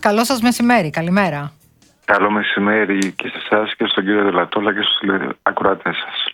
Καλό σας μεσημέρι. Καλημέρα. Καλό μεσημέρι και σε εσάς και στον κύριο Δελατόλα και στους ακροατές σας.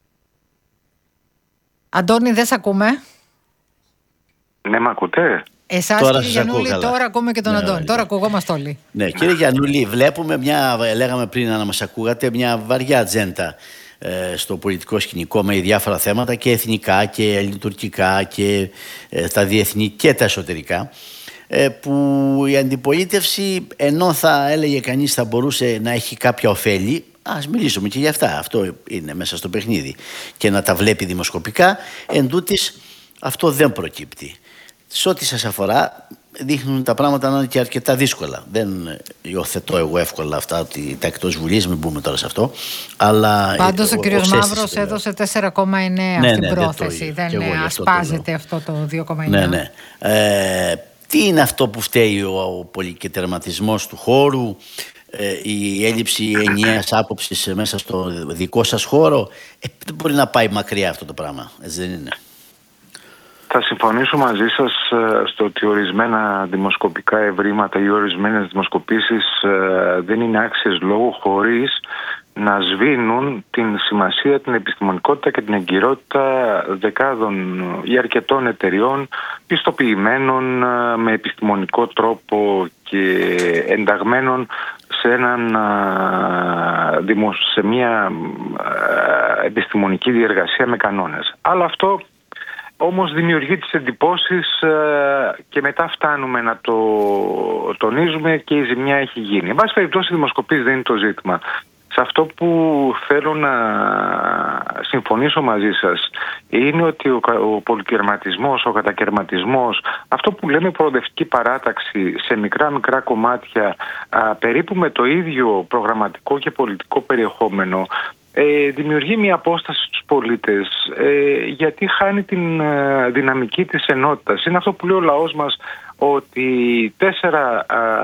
Αντώνη, δεν σ' ακούμε. Ναι, μ' ακούτε? Εσάς, Τώρα κύριε Γιαννούλη, τώρα ακούμε και τον Αντώνη. Τώρα ακουγόμαστε όλοι. Ναι, κύριε Γιαννούλη, βλέπουμε λέγαμε πριν να μας ακούγατε, μια βαριά ατζέντα στο πολιτικό σκηνικό με διάφορα θέματα και εθνικά και ελληνοτουρκικά και τα διεθνή και τα εσωτερικά, που η αντιπολίτευση, ενώ θα έλεγε κανείς θα μπορούσε να έχει κάποια ωφέλη, ας μιλήσουμε και για αυτά, αυτό είναι μέσα στο παιχνίδι, και να τα βλέπει δημοσκοπικά, εντούτοις αυτό δεν προκύπτει. Σε ό,τι σας αφορά δείχνουν τα πράγματα να είναι και αρκετά δύσκολα. Δεν υιοθετώ εγώ εύκολα αυτά ότι τα εκτός Βουλής, μην μπούμε τώρα σε αυτό. Αλλά πάντως ο κύριος Μαύρος έδωσε 4,9 στην πρόθεση. Δεν ασπάζεται αυτό το 2,9. Ναι. Τι είναι αυτό που φταίει ο πολυκετερματισμός του χώρου, η έλλειψη ενιαίας άποψης μέσα στο δικό σας χώρο? Δεν μπορεί να πάει μακριά αυτό το πράγμα, έτσι δεν είναι? Θα συμφωνήσω μαζί σας στο ότι ορισμένα δημοσκοπικά ευρήματα ή ορισμένες δημοσκοπήσεις δεν είναι άξιες λόγου, χωρίς να σβήνουν την σημασία, την επιστημονικότητα και την εγκυρότητα δεκάδων ή αρκετών εταιριών πιστοποιημένων με επιστημονικό τρόπο και ενταγμένων σε μια επιστημονική διεργασία με κανόνες. Αλλά αυτό όμως δημιουργεί τις εντυπώσεις και μετά φτάνουμε να το τονίζουμε και η ζημιά έχει γίνει. Εν πάση περιπτώσει, οι δημοσκοπήσεις δεν είναι το ζήτημα. Σε αυτό που θέλω να συμφωνήσω μαζί σας είναι ότι ο πολυκερματισμός, ο κατακερματισμός, αυτό που λέμε προοδευτική παράταξη σε μικρά κομμάτια, περίπου με το ίδιο προγραμματικό και πολιτικό περιεχόμενο, δημιουργεί μια απόσταση στους πολίτες, γιατί χάνει την δυναμική της ενότητας. Είναι αυτό που λέει ο λαός μας, ότι 4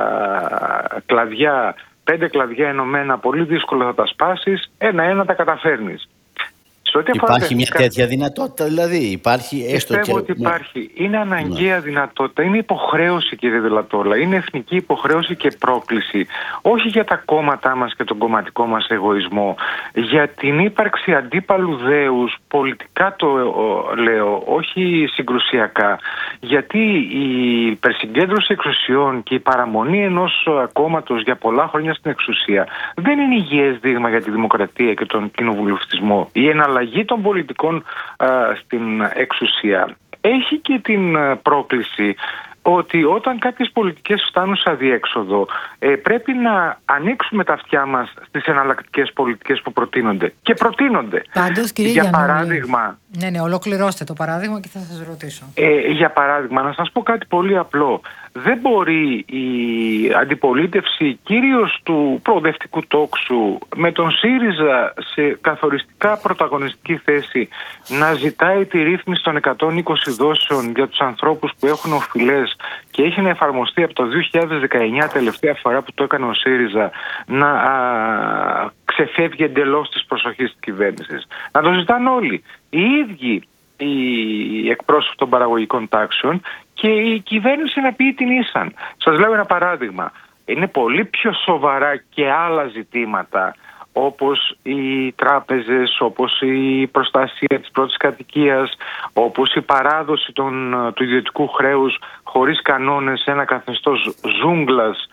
κλαδιά, 5 κλαδιά ενωμένα πολύ δύσκολα θα τα σπάσεις, ένα-ένα τα καταφέρνεις. Υπάρχει μια τέτοια δυνατότητα, δηλαδή υπάρχει έστω? Πιστεύω ότι υπάρχει. Είναι αναγκαία δυνατότητα. Είναι υποχρέωση, κύριε Δελατόλα. Είναι εθνική υποχρέωση και πρόκληση. Όχι για τα κόμματά μας και τον κομματικό μας εγωισμό. Για την ύπαρξη αντίπαλου δέους, πολιτικά το λέω, όχι συγκρουσιακά. Γιατί η υπερσυγκέντρωση εξουσιών και η παραμονή ενός κόμματος για πολλά χρόνια στην εξουσία δεν είναι υγιές δείγμα για τη δημοκρατία και τον κοινοβουλευτισμό. Η εναλλαγή των πολιτικών στην εξουσία έχει και την πρόκληση ότι όταν κάποιες πολιτικές φτάνουν σε αδιέξοδο, πρέπει να ανοίξουμε τα αυτιά μας στις εναλλακτικές πολιτικές που προτείνονται. Και προτείνονται. Πάντως, κύριε για Γιαννούλη, παράδειγμα... Ναι, ολοκληρώστε το παράδειγμα και θα σας ρωτήσω. Για παράδειγμα, να σας πω κάτι πολύ απλό. Δεν μπορεί η αντιπολίτευση, κυρίως του προοδευτικού τόξου, με τον ΣΥΡΙΖΑ σε καθοριστικά πρωταγωνιστική θέση, να ζητάει τη ρύθμιση των 120 δόσεων για τους ανθρώπους που έχουν οφειλές και έχει να εφαρμοστεί από το 2019, τελευταία φορά που το έκανε ο ΣΥΡΙΖΑ, να ξεφεύγει εντελώς της προσοχής της κυβέρνησης. Να το ζητάνε όλοι. Οι ίδιοι οι εκπρόσωποι των παραγωγικών τάξεων και η κυβέρνηση να πει την ίσαν. Σας λέω ένα παράδειγμα. Είναι πολύ πιο σοβαρά και άλλα ζητήματα, όπως οι τράπεζες, όπως η προστασία της πρώτης κατοικίας, όπως η παράδοση του ιδιωτικού χρέους χωρίς κανόνες σε ένα καθεστώς ζούγκλας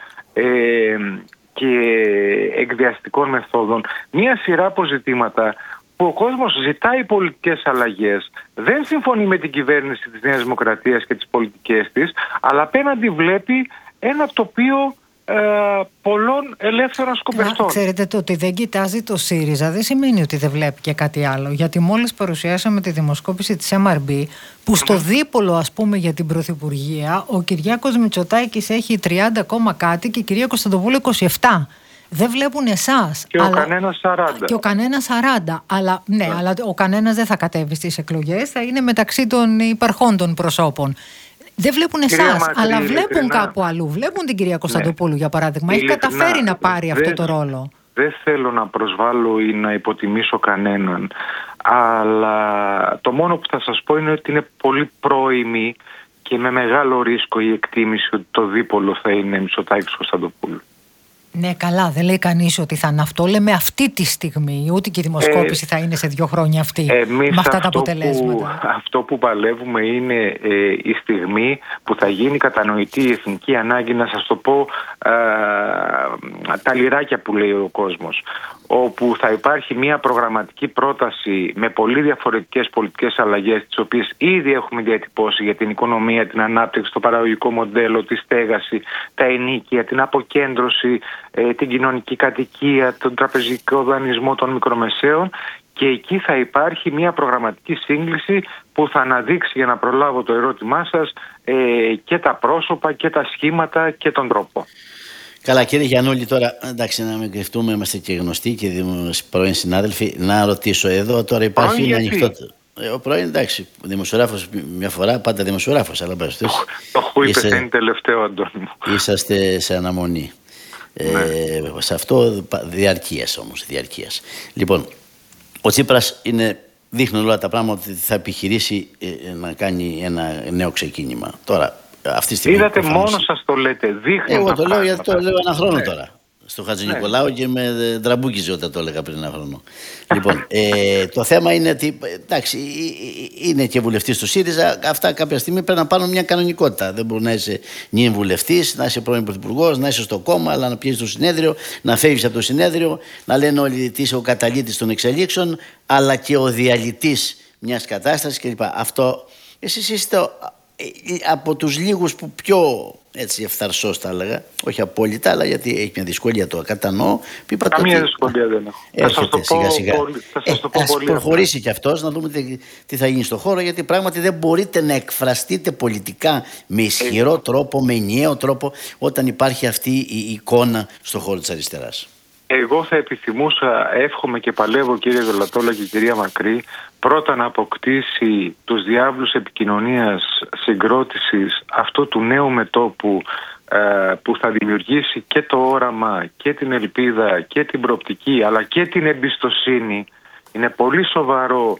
και εκδιαστικών μεθόδων. Μία σειρά από ζητήματα που ο κόσμος ζητάει πολιτικές αλλαγές, δεν συμφωνεί με την κυβέρνηση της Νέας Δημοκρατίας και τις πολιτικές της, αλλά απέναντι βλέπει ένα τοπίο πολλών ελεύθερων σκοπευτών. Ξέρετε, το ότι δεν κοιτάζει το ΣΥΡΙΖΑ δεν σημαίνει ότι δεν βλέπει και κάτι άλλο. Γιατί μόλις παρουσιάσαμε τη δημοσκόπηση της MRB, που στο δίπολο, ας πούμε, για την Πρωθυπουργία, ο Κυριάκος Μητσοτάκης έχει 30 κάτι και η κυρία Κωνσταντοπούλου 27. Δεν βλέπουν εσάς. Και ο κανένας 40. Και ο κανένας 40. Αλλά, ναι, αλλά ο κανένας δεν θα κατέβει στις εκλογές, θα είναι μεταξύ των υπαρχόντων προσώπων. Δεν βλέπουν εσάς, αλλά βλέπουν κάπου αλλού. Βλέπουν την κυρία Κωνσταντοπούλου, για παράδειγμα. Έχει καταφέρει να πάρει αυτό το ρόλο. Δεν θέλω να προσβάλλω ή να υποτιμήσω κανέναν, αλλά το μόνο που θα σας πω είναι ότι είναι πολύ πρόημη και και με μεγάλο ρίσκο η εκτίμηση ότι το δίπολο θα είναι Μητσοτάκης-Κωνσταντοπούλου. Ναι, καλά, δεν λέει κανείς ότι θα είναι αυτό. Λέμε αυτή τη στιγμή, ούτε και η δημοσκόπηση θα είναι σε 2 χρόνια αυτή, με αυτά τα αποτελέσματα. Αυτό που παλεύουμε είναι η στιγμή που θα γίνει κατανοητή η εθνική ανάγκη, να σας το πω τα λιράκια που λέει ο κόσμος, όπου θα υπάρχει μια προγραμματική πρόταση με πολύ διαφορετικές πολιτικές αλλαγές, τις οποίες ήδη έχουμε διατυπώσει για την οικονομία, την ανάπτυξη, το παραγωγικό μοντέλο, τη στέγαση, τα ενοίκια, την αποκέντρωση, την κοινωνική κατοικία, τον τραπεζικό δανεισμό των μικρομεσαίων, και εκεί θα υπάρχει μια προγραμματική σύγκληση που θα αναδείξει, για να προλάβω το ερώτημά σας, και τα πρόσωπα και τα σχήματα και τον τρόπο. Καλά, κύριε Γιαννούλη, τώρα εντάξει, να μην κρυφτούμε, είμαστε και γνωστοί και πρώην συνάδελφοι. Να ρωτήσω εδώ, τώρα υπάρχει ένα ανοιχτό. Ο πρώην, εντάξει, δημοσιογράφος μια φορά, πάντα δημοσιογράφος, αλλά μπας. Το χούι πεθαίνει τελευταίο, Αντώνη μου. Είσαστε σε αναμονή. Σε αυτό διαρκείας όμως, διαρκείας. Λοιπόν, ο Τσίπρας δείχνουν όλα τα πράγματα ότι θα επιχειρήσει να κάνει ένα νέο ξεκίνημα. Τώρα, αυτή τη στιγμή. Είδατε, μόνο σας το λέτε. Εγώ το λέω γιατί το λέω ένα χρόνο τώρα. Στο Χατζηνικολάου και με τραμπούκιζε όταν το έλεγα πριν ένα χρόνο. Λοιπόν, το θέμα είναι ότι εντάξει, είναι και βουλευτής του ΣΥΡΙΖΑ. Αυτά κάποια στιγμή πρέπει να πάρουν μια κανονικότητα. Δεν μπορεί να είσαι νυν βουλευτής, να είσαι πρώην πρωθυπουργός, να είσαι στο κόμμα, αλλά να πιέζεις στο συνέδριο, να φεύγεις από το συνέδριο, να λένε όλοι ότι είσαι ο καταλύτης των εξελίξεων, αλλά και ο διαλυτής μιας κατάστασης κλπ. Αυτό εσείς είστε από τους λίγους που πιο έτσι ευθαρσώς τα έλεγα, όχι απόλυτα, αλλά γιατί έχει μια δυσκολία, το κατανοώ. Καμία δυσκολία δεν έχω. Έρχεται σιγά σιγά. Ας προχωρήσει κι αυτός, να δούμε τι θα γίνει στο χώρο, γιατί πράγματι δεν μπορείτε να εκφραστείτε πολιτικά με ισχυρό τρόπο, με ενιαίο τρόπο, όταν υπάρχει αυτή η εικόνα στο χώρο της αριστεράς. Εγώ θα επιθυμούσα, εύχομαι και παλεύω, κύριε Δολατόλα και κυρία Μακρύ, πρώτα να αποκτήσει τους διάβλους επικοινωνίας, συγκρότησης αυτού του νέου μετώπου που θα δημιουργήσει και το όραμα και την ελπίδα και την προοπτική, αλλά και την εμπιστοσύνη. Είναι πολύ σοβαρό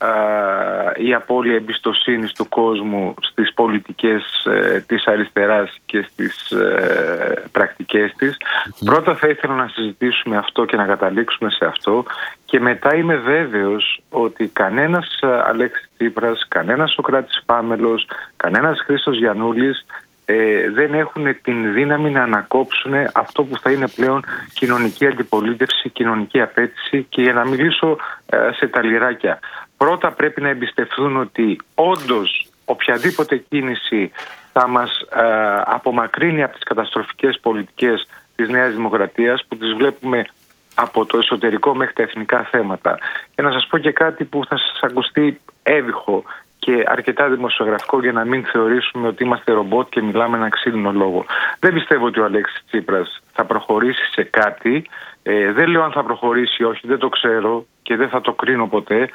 η απώλεια εμπιστοσύνης του κόσμου στις πολιτικές της αριστεράς και στις πρακτικές της. Πρώτα θα ήθελα να συζητήσουμε αυτό και να καταλήξουμε σε αυτό, και μετά είμαι βέβαιος ότι κανένας Αλέξης Τσίπρας, κανένας Σωκράτης Πάμελος, κανένας Χρήστος Γιαννούλης δεν έχουν την δύναμη να ανακόψουν αυτό που θα είναι πλέον κοινωνική αντιπολίτευση, κοινωνική απέτηση, και για να μιλήσω σε τα λιράκια. Πρώτα πρέπει να εμπιστευτούν ότι όντως οποιαδήποτε κίνηση θα μας απομακρύνει από τις καταστροφικές πολιτικές της Νέας Δημοκρατίας, που τις βλέπουμε από το εσωτερικό μέχρι τα εθνικά θέματα. Και να σας πω και κάτι που θα σας ακουστεί έβυχο και αρκετά δημοσιογραφικό, για να μην θεωρήσουμε ότι είμαστε ρομπότ και μιλάμε ένα ξύλινο λόγο. Δεν πιστεύω ότι ο Αλέξης Τσίπρας θα προχωρήσει σε κάτι. Δεν λέω αν θα προχωρήσει ή όχι, δεν το ξέρω και δεν θα το κρίνω ποτέ.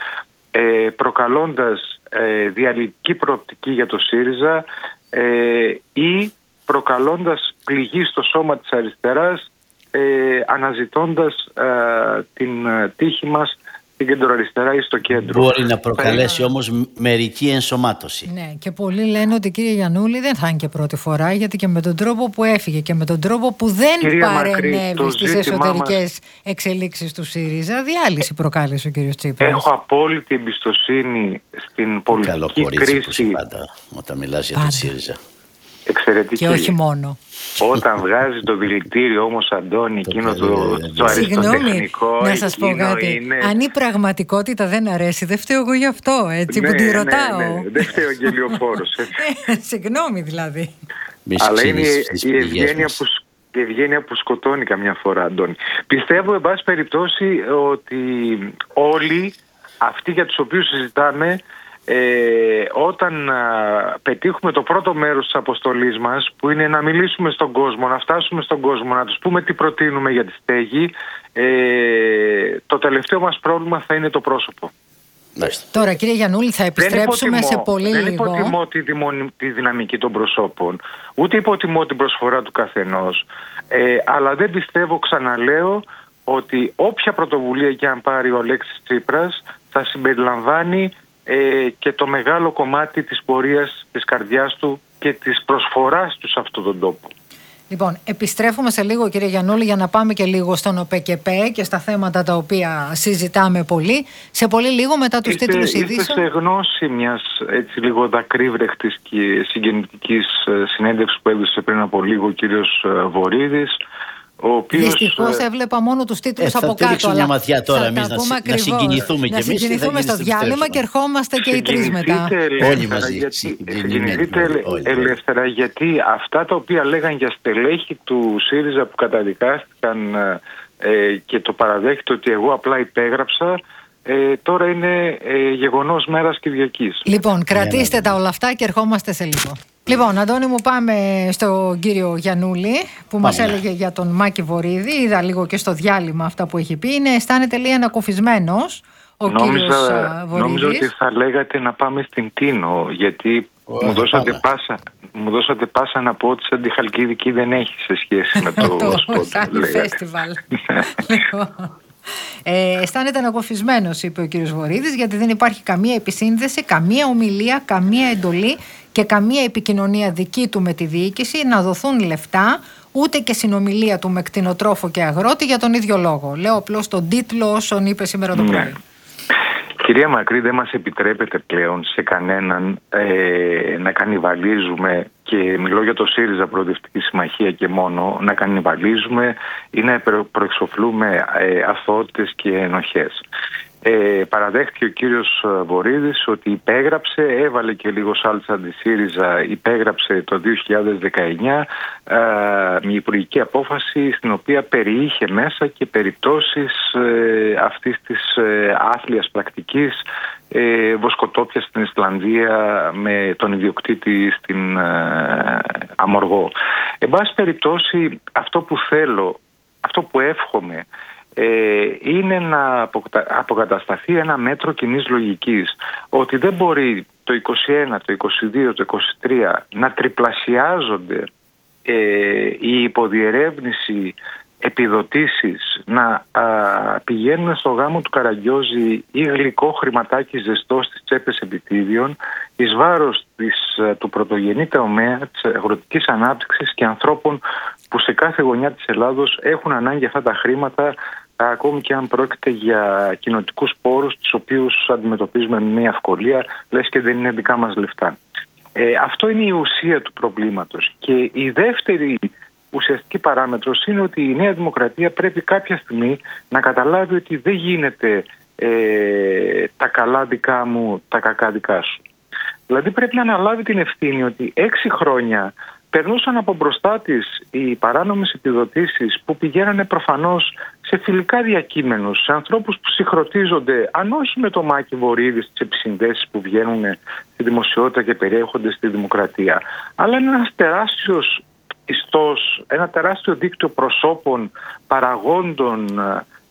Προκαλώντας διαλυτική προοπτική για το ΣΥΡΙΖΑ ή προκαλώντας πληγή στο σώμα της αριστεράς, αναζητώντας την τύχη μας στην κεντροαριστερά ή στο κέντρο. Μπορεί να προκαλέσει όμως μερική ενσωμάτωση. Ναι, και πολλοί λένε ότι, κύριε Γιαννούλη, δεν θα είναι και πρώτη φορά, γιατί και με τον τρόπο που έφυγε και με τον τρόπο που δεν παρενέβη στις εσωτερικές εξελίξεις του ΣΥΡΙΖΑ, διάλυση προκάλεσε ο κύριος Τσίπρας. Έχω απόλυτη εμπιστοσύνη στην πολιτική κρίση. Πάντα, όταν μιλάς για τον ΣΥΡΙΖΑ. Εξαιρετική. Και όχι μόνο. Όταν βγάζει το δηλητήριο όμως, Αντώνη, εκείνο το αριστοτεχνικό, να σας πω κάτι. Είναι... Αν η πραγματικότητα δεν αρέσει, δεν φταίω εγώ γι' αυτό, έτσι, που τη ρωτάω. Ναι. Δεν φταίει ο γελιοφόρος. Συγγνώμη δηλαδή. Αλλά είναι η ευγένεια που σκοτώνει καμιά φορά, Αντώνη. Πιστεύω, εν πάση περιπτώσει, ότι όλοι αυτοί για τους οποίους συζητάμε, όταν πετύχουμε το πρώτο μέρος της αποστολής μας, που είναι να μιλήσουμε στον κόσμο, να φτάσουμε στον κόσμο, να τους πούμε τι προτείνουμε για τη στέγη, το τελευταίο μας πρόβλημα θα είναι το πρόσωπο. Τώρα, κύριε Γιαννούλη, θα επιστρέψουμε σε πολύ λίγο. Δεν υποτιμώ τη δυναμική των προσώπων, ούτε υποτιμώ την προσφορά του καθενός, αλλά δεν πιστεύω, ξαναλέω, ότι όποια πρωτοβουλία και αν πάρει ο Αλέξης Τσίπρας θα συμπεριλαμβάνει και το μεγάλο κομμάτι της πορείας της καρδιάς του και της προσφοράς τους σε αυτόν τον τόπο. Λοιπόν, επιστρέφουμε σε λίγο, κύριε Γιαννούλη, για να πάμε και λίγο στον ΟΠΕΚΕΠΕ και στα θέματα τα οποία συζητάμε πολύ. Σε πολύ λίγο μετά τους τίτλους ειδήσεων. Είστε σε γνώση μιας έτσι λίγο δακρύβρεχτης και συγκινητικής συνέντευξης που έδωσε πριν από λίγο ο κύριος Βορίδης. Δυστυχώς έβλεπα μόνο τους τίτλους από κάτω. Θα ρίξουμε μια ματιά τώρα εμείς να συγκινηθούμε και εμείς. Να συγκινηθούμε στο διάλειμμα και ερχόμαστε και οι τρεις μετά. Όλοι μαζί. Συγκινηθείτε ελεύθερα, γιατί αυτά τα οποία λέγαν για στελέχη του ΣΥΡΙΖΑ που καταδικάστηκαν και το παραδέχεται ότι εγώ απλά υπέγραψα, τώρα είναι γεγονός μέρας Κυριακής. Λοιπόν, κρατήστε τα όλα αυτά και ερχόμαστε σε λίγο. Λοιπόν, Αντώνη μου, πάμε στον κύριο Γιαννούλη που μας έλεγε για τον Μάκη Βορίδη. Είδα λίγο και στο διάλειμμα αυτά που έχει πει. Αισθάνεται λίγο ανακουφισμένος ο κύριος Βορίδης. Νόμιζα ότι θα λέγατε να πάμε στην Τίνο, γιατί μου δώσατε πάσα να πω ότι σαν τη Χαλκιδική δεν έχει σε σχέση με το σποτ. Φεστιβάλ. Αισθάνεται ανακουφισμένος, είπε ο κύριος Βορίδης, γιατί δεν υπάρχει καμία επισύνδεση, καμία ομιλία, καμία εντολή και καμία επικοινωνία δική του με τη διοίκηση να δοθούν λεφτά, ούτε και συνομιλία του με κτηνοτρόφο και αγρότη για τον ίδιο λόγο. Λέω απλώς τον τίτλο όσον είπε σήμερα το πρωί. Κυρία Μακρύ, δεν μας επιτρέπεται πλέον σε κανέναν να κανιβαλίζουμε, και μιλώ για το ΣΥΡΙΖΑ Προοδευτική Συμμαχία και μόνο, να κανιβαλίζουμε ή να προεξοφλούμε αθωότητες και ενοχές. Παραδέχτηκε ο κύριος Βορίδης ότι υπέγραψε, έβαλε και λίγο σάλτσα αντι ΣΥΡΙΖΑ, υπέγραψε το 2019 μια υπουργική απόφαση στην οποία περιείχε μέσα και περιπτώσεις αυτής της άθλιας πρακτικής βοσκοτόπια στην Ισλανδία με τον ιδιοκτήτη στην Αμοργό. Εν πάση περιπτώσει, αυτό που θέλω, αυτό που εύχομαι, είναι να αποκατασταθεί ένα μέτρο κοινής λογικής, ότι δεν μπορεί το 21, το 22, το 23 να τριπλασιάζονται η υποδιερεύνηση επιδοτήσεις, να πηγαίνουν στο γάμο του Καραγκιόζη ή γλυκό χρηματάκι ζεστό στις τσέπες επιτίδιων εις βάρος του πρωτογενή τομέα της αγροτικής ανάπτυξης και ανθρώπων που σε κάθε γωνιά της Ελλάδος έχουν ανάγκη αυτά τα χρήματα, ακόμη και αν πρόκειται για κοινοτικούς πόρους, τους οποίους αντιμετωπίζουμε με μια ευκολία, λες και δεν είναι δικά μας λεφτά. Αυτό είναι η ουσία του προβλήματος. Και η δεύτερη ουσιαστική παράμετρος είναι ότι η Νέα Δημοκρατία πρέπει κάποια στιγμή να καταλάβει ότι δεν γίνεται τα καλά δικά μου, τα κακά δικά σου. Δηλαδή πρέπει να αναλάβει την ευθύνη ότι 6 χρόνια περνούσαν από μπροστά της οι παράνομες επιδοτήσεις που πηγαίνανε προφανώς σε φιλικά διακείμενους, σε ανθρώπους που συγχρονίζονται, αν όχι με το Μάκη Βορίδη, στις επισυνδέσεις που βγαίνουν στη δημοσιότητα και περιέχονται στη δημοκρατία, αλλά είναι ένας τεράστιος ιστός, ένα τεράστιο δίκτυο προσώπων, παραγόντων,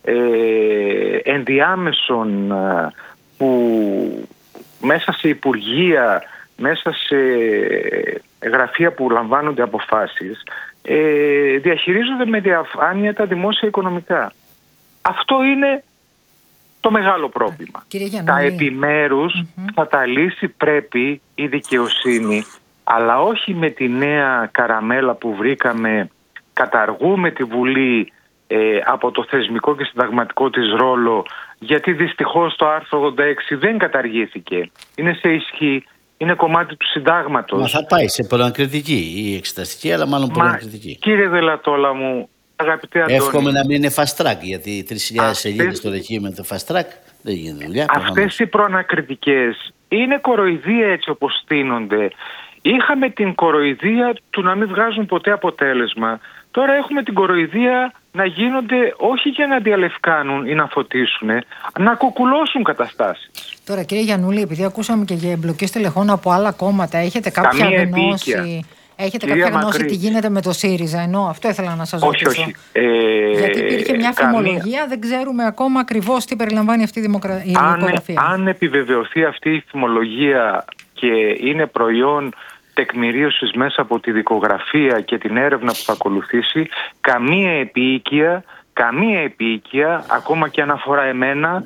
ενδιάμεσων που μέσα σε υπουργεία, μέσα σε γραφεία που λαμβάνονται αποφάσεις, διαχειρίζονται με διαφάνεια τα δημόσια οικονομικά. Αυτό είναι το μεγάλο πρόβλημα. Τα επιμέρους θα τα λύσει πρέπει η δικαιοσύνη, αλλά όχι με τη νέα καραμέλα που βρήκαμε, καταργούμε τη Βουλή από το θεσμικό και συνταγματικό της ρόλο, γιατί δυστυχώς το άρθρο 86 δεν καταργήθηκε. Είναι σε ισχύ, είναι κομμάτι του συντάγματος. Μα θα πάει σε προανακριτική ή εξεταστική, αλλά μάλλον προανακριτική. Κύριε Δελατόλα μου, αγαπητέ Αντώνη, εύχομαι να μην είναι fast track, γιατί 3.000 σελίδες το δεχεί με το fast track δεν γίνεται δουλειά. Αυτές οι προανακριτικές είναι κοροϊδία έτσι όπως στείνονται. Είχαμε την κοροϊδία του να μην βγάζουν ποτέ αποτέλεσμα. Τώρα έχουμε την κοροϊδία να γίνονται όχι για να διαλευκάνουν ή να φωτίσουν, να κουκουλώσουν καταστάσεις. Τώρα, κύριε Γιαννούλη, επειδή ακούσαμε και για εμπλοκές τελεχών από άλλα κόμματα, έχετε κάποια γνώση? Έχετε κάποια γνώση τι γίνεται με το ΣΥΡΙΖΑ? Ενώ αυτό ήθελα να σας ρωτήσω. Όχι. Γιατί υπήρχε μια φημολογία, δεν ξέρουμε ακόμα ακριβώς τι περιλαμβάνει αυτή η δικογραφία. Αν επιβεβαιωθεί αυτή η φημολογία και είναι προϊόν τεκμηρίωσης μέσα από τη δικογραφία και την έρευνα που θα ακολουθήσει, καμία επίοικια, ακόμα και αν αφορά εμένα,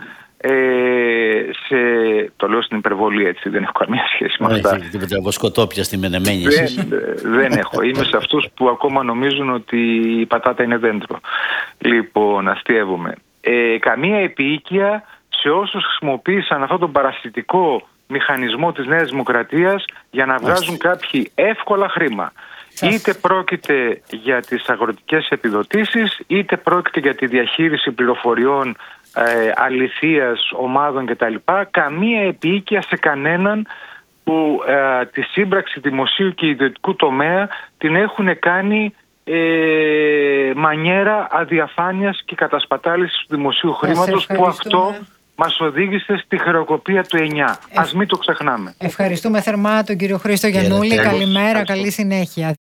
το λέω στην υπερβολή, έτσι, δεν έχω καμία σχέση με αυτά. Δεν βοσκοτόπια στη Μενεμένη. Δεν έχω. Είμαι σε αυτούς που ακόμα νομίζουν ότι η πατάτα είναι δέντρο. Λοιπόν, αστείευομαι. Καμία επίοικια σε όσους χρησιμοποίησαν αυτόν τον παρασιτικό μηχανισμό της Νέας Δημοκρατίας για να βγάζουν κάποιοι εύκολα χρήμα. Είτε πρόκειται για τις αγροτικές επιδοτήσεις, είτε πρόκειται για τη διαχείριση πληροφοριών αληθείας ομάδων κτλ. Καμία επίοικια σε κανέναν που τη σύμπραξη δημοσίου και ιδιωτικού τομέα την έχουν κάνει μανιέρα αδιαφάνειας και κατασπατάλησης του δημοσίου χρήματος, που αυτό μας οδήγησε στη χρεοκοπία του 9. Ας μην το ξεχνάμε. Ευχαριστούμε θερμά τον κύριο Χρήστο Γιαννούλη. Καλημέρα, καλή συνέχεια.